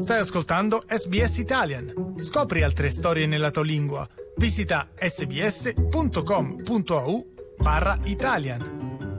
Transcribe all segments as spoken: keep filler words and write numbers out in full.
Stai ascoltando S B S Italian. Scopri altre storie nella tua lingua. Visita sbs.com.au barra Italian.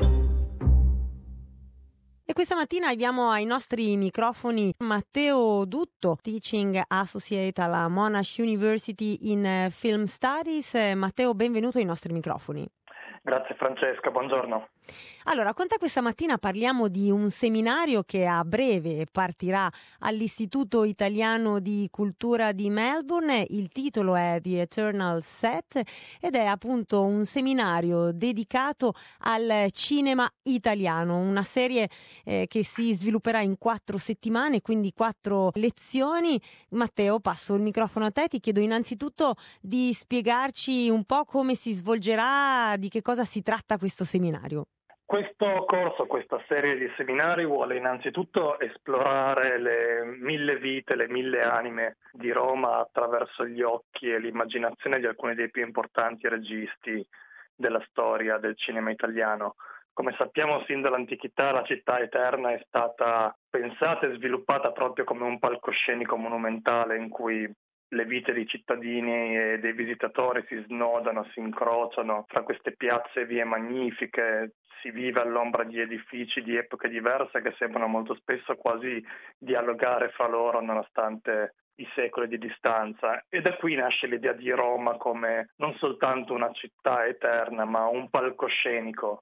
E questa mattina abbiamo ai nostri microfoni Matteo Dutto, Teaching Associate alla Monash University in Film Studies. Matteo, benvenuto ai nostri microfoni. Grazie Francesca, buongiorno. Allora, con te questa mattina parliamo di un seminario che a breve partirà all'Istituto Italiano di Cultura di Melbourne. Il titolo è The Eternal Set ed è appunto un seminario dedicato al cinema italiano, una serie eh, che si svilupperà in quattro settimane, quindi quattro lezioni. Matteo, passo il microfono a te, ti chiedo innanzitutto di spiegarci un po' come si svolgerà, di che cosa si tratta questo seminario. Questo corso, questa serie di seminari vuole innanzitutto esplorare le mille vite, le mille anime di Roma attraverso gli occhi e l'immaginazione di alcuni dei più importanti registi della storia del cinema italiano. Come sappiamo, sin dall'antichità la città eterna è stata pensata e sviluppata proprio come un palcoscenico monumentale in cui le vite dei cittadini e dei visitatori si snodano, si incrociano fra queste piazze e vie magnifiche, si vive all'ombra di edifici di epoche diverse che sembrano molto spesso quasi dialogare fra loro nonostante i secoli di distanza. E da qui nasce l'idea di Roma come non soltanto una città eterna, ma un palcoscenico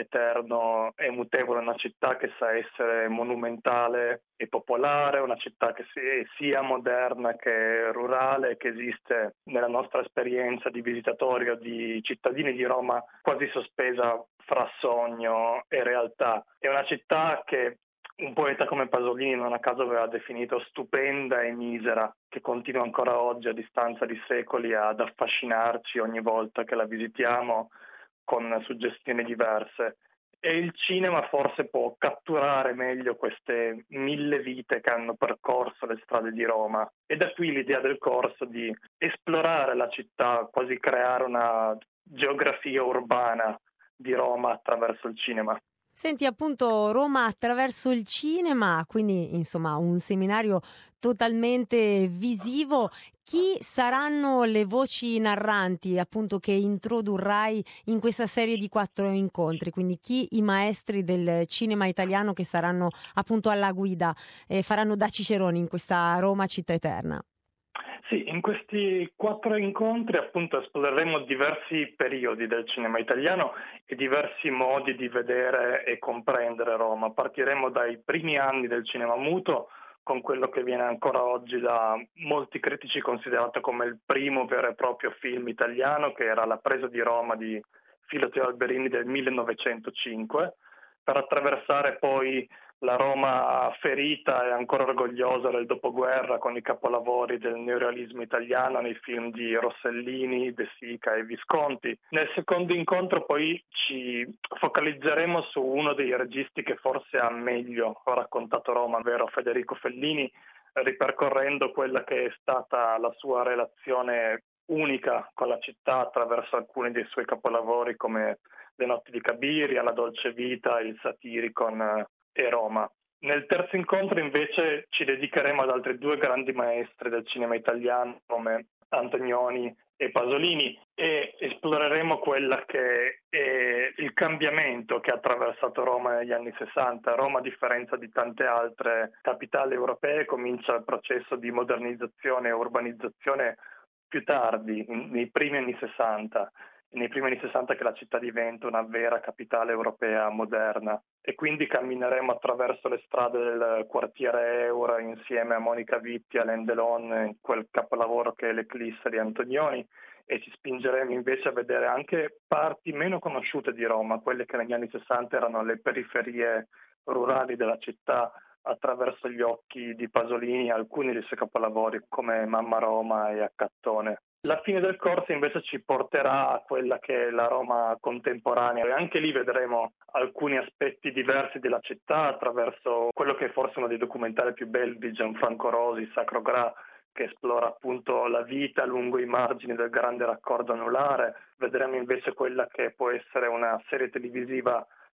eterno e mutevole, una città che sa essere monumentale e popolare, una città che sia moderna che rurale, che esiste nella nostra esperienza di visitatori o di cittadini di Roma quasi sospesa fra sogno e realtà. È una città che un poeta come Pasolini non a caso aveva definito stupenda e misera, che continua ancora oggi a distanza di secoli ad affascinarci ogni volta che la visitiamo con suggestioni diverse. E il cinema forse può catturare meglio queste mille vite che hanno percorso le strade di Roma. E da qui l'idea del corso di esplorare la città, quasi creare una geografia urbana di Roma attraverso il cinema. Senti, appunto, Roma attraverso il cinema, quindi insomma un seminario totalmente visivo. Chi saranno le voci narranti appunto che introdurrai in questa serie di quattro incontri? Quindi chi i maestri del cinema italiano che saranno appunto alla guida e faranno da ciceroni in questa Roma città eterna? Sì, in questi quattro incontri appunto esploreremo diversi periodi del cinema italiano e diversi modi di vedere e comprendere Roma. Partiremo dai primi anni del cinema muto, con quello che viene ancora oggi da molti critici considerato come il primo vero e proprio film italiano, che era La presa di Roma di Filoteo Alberini del millenovecentocinque, per attraversare poi la Roma ferita e ancora orgogliosa del dopoguerra con i capolavori del neorealismo italiano nei film di Rossellini, De Sica e Visconti. Nel secondo incontro poi ci focalizzeremo su uno dei registi che forse ha meglio raccontato Roma, ovvero Federico Fellini, ripercorrendo quella che è stata la sua relazione unica con la città attraverso alcuni dei suoi capolavori come Le notti di Cabiria, La dolce vita, Il Satiricon e Roma. Nel terzo incontro invece ci dedicheremo ad altri due grandi maestri del cinema italiano come Antonioni e Pasolini e esploreremo quella che è il cambiamento che ha attraversato Roma negli anni sessanta. Roma, a differenza di tante altre capitali europee, comincia il processo di modernizzazione e urbanizzazione più tardi, nei primi anni sessanta. Nei primi anni sessanta che la città diventa una vera capitale europea moderna e quindi cammineremo attraverso le strade del quartiere Euro insieme a Monica Vitti e Alain Delon in quel capolavoro che è l'Eclisse di Antonioni e ci spingeremo invece a vedere anche parti meno conosciute di Roma, quelle che negli anni sessanta erano le periferie rurali della città, attraverso gli occhi di Pasolini e alcuni dei suoi capolavori come Mamma Roma e Accattone. La fine del corso invece ci porterà a quella che è la Roma contemporanea e anche lì vedremo alcuni aspetti diversi della città attraverso quello che è forse uno dei documentari più belli di Gianfranco Rosi, Sacro Gra, che esplora appunto la vita lungo i margini del grande raccordo anulare. Vedremo invece quella che può essere una serie televisiva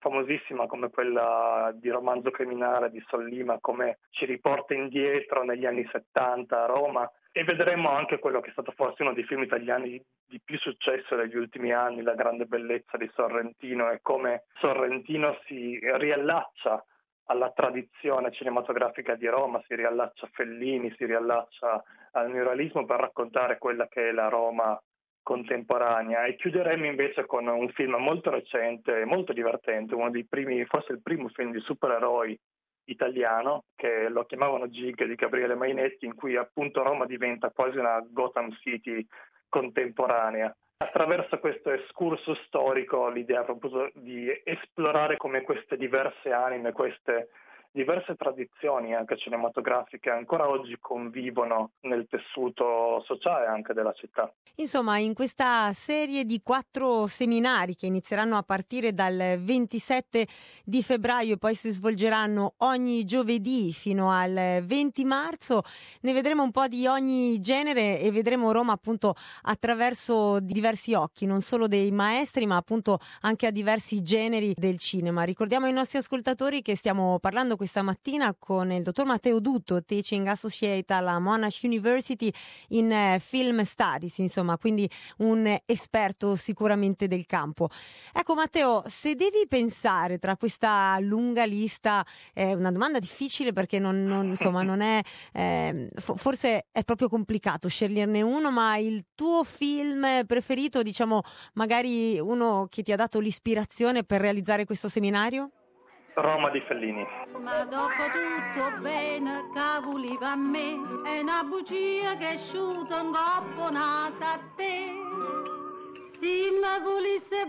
famosissima come quella di Romanzo criminale di Sollima, come ci riporta indietro negli anni settanta a Roma, e vedremo anche quello che è stato forse uno dei film italiani di più successo negli ultimi anni, La grande bellezza di Sorrentino, e come Sorrentino si riallaccia alla tradizione cinematografica di Roma, si riallaccia a Fellini, si riallaccia al neorealismo per raccontare quella che è la Roma contemporanea. E chiuderemo invece con un film molto recente e molto divertente, uno dei primi, forse il primo film di supereroi italiano, che lo chiamavano Gig, di Gabriele Mainetti, in cui appunto Roma diventa quasi una Gotham City contemporanea. Attraverso questo escurso storico l'idea proprio di esplorare come queste diverse anime, queste diverse tradizioni anche cinematografiche ancora oggi convivono nel tessuto sociale anche della città. Insomma, in questa serie di quattro seminari che inizieranno a partire dal ventisette di febbraio e poi si svolgeranno ogni giovedì fino al venti marzo, ne vedremo un po' di ogni genere e vedremo Roma appunto attraverso diversi occhi, non solo dei maestri ma appunto anche a diversi generi del cinema. Ricordiamo ai nostri ascoltatori che stiamo parlando questa mattina con il dottor Matteo Dutto, Teaching Associate alla Monash University in Film Studies, insomma, quindi un esperto sicuramente del campo. Ecco Matteo, se devi pensare tra questa lunga lista, è una domanda difficile perché non, non, insomma, non è, eh, forse è proprio complicato sceglierne uno, ma il tuo film preferito, diciamo, magari uno che ti ha dato l'ispirazione per realizzare questo seminario? Roma di Fellini. Ma dopo tutto bene, cavoli va a me, è una bugia che è asciutta un coppo naso a te. Se mi volesse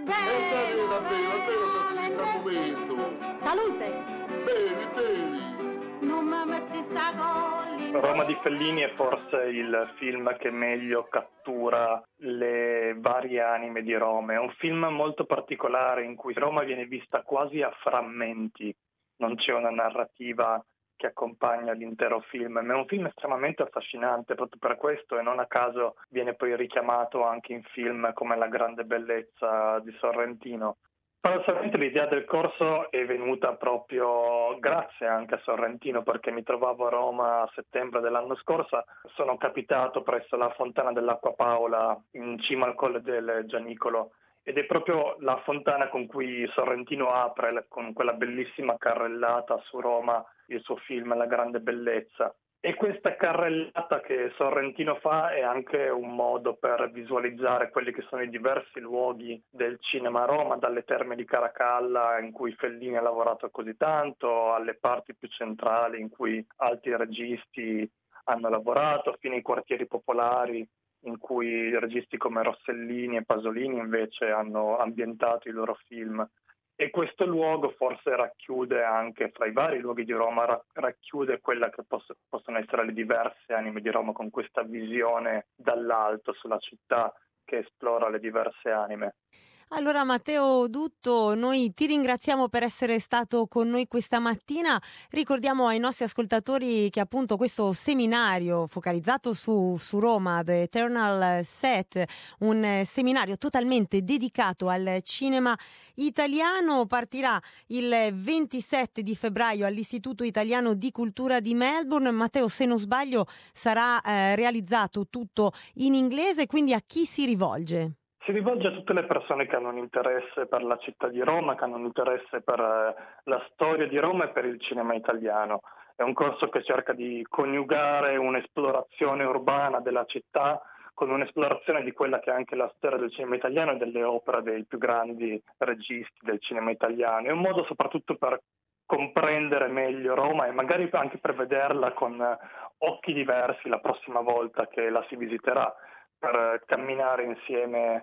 bene, salute! Bevi, bevi! Non mi metti sta colli. Roma di Fellini è forse il film che meglio cattura le varie anime di Roma. È un film molto particolare in cui Roma viene vista quasi a frammenti, non c'è una narrativa che accompagna l'intero film, ma è un film estremamente affascinante proprio per questo, e non a caso viene poi richiamato anche in film come La grande bellezza di Sorrentino. Paradossalmente l'idea del corso è venuta proprio grazie anche a Sorrentino, perché mi trovavo a Roma a settembre dell'anno scorso, sono capitato presso la Fontana dell'Acqua Paola in cima al Colle del Gianicolo, ed è proprio la fontana con cui Sorrentino apre con quella bellissima carrellata su Roma il suo film La grande bellezza. E questa carrellata che Sorrentino fa è anche un modo per visualizzare quelli che sono i diversi luoghi del cinema a Roma, dalle Terme di Caracalla in cui Fellini ha lavorato così tanto, alle parti più centrali in cui altri registi hanno lavorato, fino ai quartieri popolari in cui registi come Rossellini e Pasolini invece hanno ambientato i loro film. E questo luogo forse racchiude anche, fra i vari luoghi di Roma, racchiude quella che poss- possono essere le diverse anime di Roma, con questa visione dall'alto sulla città che esplora le diverse anime. Allora Matteo Dutto, noi ti ringraziamo per essere stato con noi questa mattina. Ricordiamo ai nostri ascoltatori che appunto questo seminario focalizzato su, su Roma, The Eternal Set, un seminario totalmente dedicato al cinema italiano, partirà il ventisette di febbraio all'Istituto Italiano di Cultura di Melbourne. Matteo, se non sbaglio, sarà eh, realizzato tutto in inglese, quindi a chi si rivolge? Si rivolge a tutte le persone che hanno un interesse per la città di Roma, che hanno un interesse per la storia di Roma e per il cinema italiano. È un corso che cerca di coniugare un'esplorazione urbana della città con un'esplorazione di quella che è anche la storia del cinema italiano e delle opere dei più grandi registi del cinema italiano. È un modo soprattutto per comprendere meglio Roma e magari anche per vederla con occhi diversi la prossima volta che la si visiterà, per camminare insieme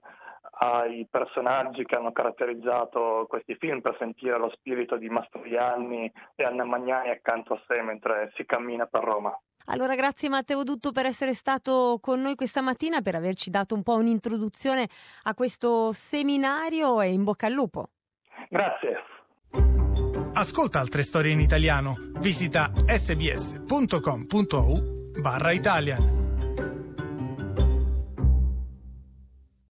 ai personaggi che hanno caratterizzato questi film, per sentire lo spirito di Mastroianni e Anna Magnani accanto a sé mentre si cammina per Roma. Allora grazie Matteo Dutto per essere stato con noi questa mattina, per averci dato un po' un'introduzione a questo seminario, e in bocca al lupo. Grazie. Ascolta altre storie in italiano. Visita sbs punto com punto a u barra Italian.